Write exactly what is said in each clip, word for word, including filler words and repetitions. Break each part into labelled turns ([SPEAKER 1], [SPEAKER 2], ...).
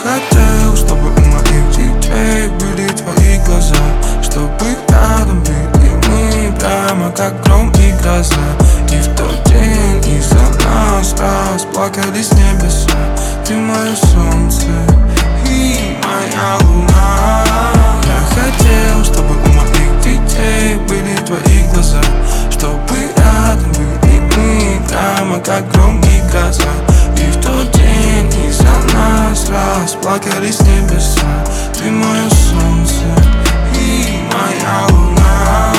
[SPEAKER 1] хотел, чтобы у моих детей были твои глаза, чтобы рядом были мы, прямо как гром и гроза. И в тот день из-за нас расплакались небеса. Ты мое солнце и моя луна. Я хотел, чтобы у моих детей были твои глаза, чтобы рядом были мы, прямо как гром и гроза. И в тот день из-за нас расплакались небеса. Ты мое солнце и моя луна.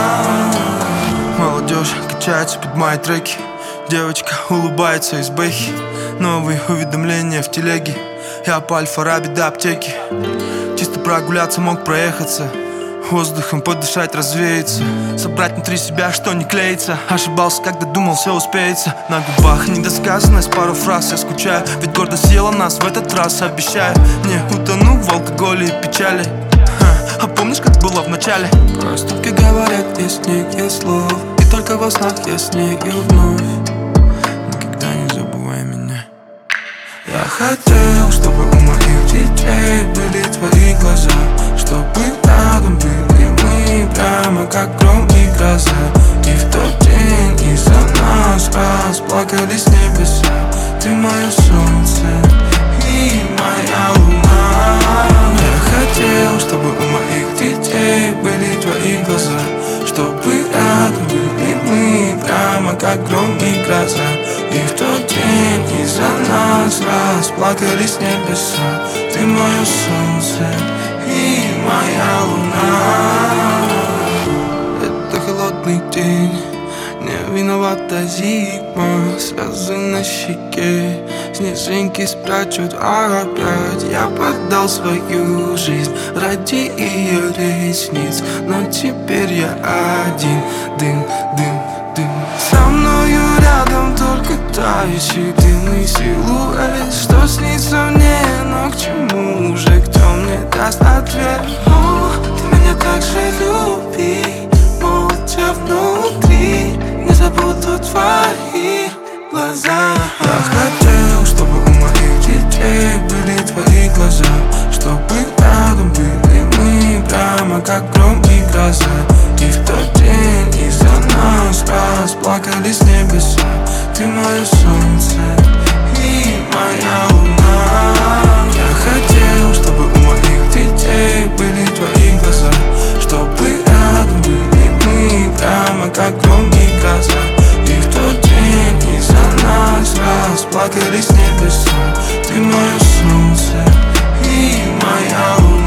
[SPEAKER 2] Молодежь качается под мои треки, девочка улыбается из бэхи. Новые уведомления в телеге, я по Аль-Фараби до аптеки. Чисто прогуляться, мог проехаться, воздухом подышать, развеяться, собрать внутри себя, что не клеится. Ошибался, когда думал, все успеется. На губах недосказанность, пару фраз я скучаю, ведь гордость съела нас в этот раз. Обещаю, не утону в алкоголе и печали. Ха, а помнишь, как было в начале?
[SPEAKER 1] Проступки говорят, есть некие слов, и только во снах я с нею вновь. Никогда не забывай меня. Я хотел, чтобы у моих детей были твои глаза, чтобы рядом были мы, прямо как гром и гроза. И в тот день из-за нас расплакались небеса. Ты мое солнце и моя луна. Я хотел, чтобы у моих детей были твои глаза, чтобы рядом были мы, прямо как гром и гроза. И в тот день из-за нас расплакались небеса. Ты мое солнце и моя луна. Это холодный день, не виновата зима. Слезы на щеке, снежинки спрячут опять. Я поддал свою жизнь ради ее ресниц, но теперь я один. Дым, дым, дым. Со мною рядом только тающий дымный силуэт, что снится мне, но к чему уже, кто мне даст ответ? О, ты меня так же люби, молча внутри, не забуду твои глаза. Я хотел, чтобы у моих детей были твои глаза, чтобы рядом были мы, прямо как гром и гроза. И в тот день из-за нас расплакались небеса. Ты мое солнце и моя луна. Я хотел, чтобы у моих детей были твои глаза, чтобы рядом были мы, прямо как гром и гроза. И в тот день из-за нас расплакались небеса. Ты мое солнце и моя луна.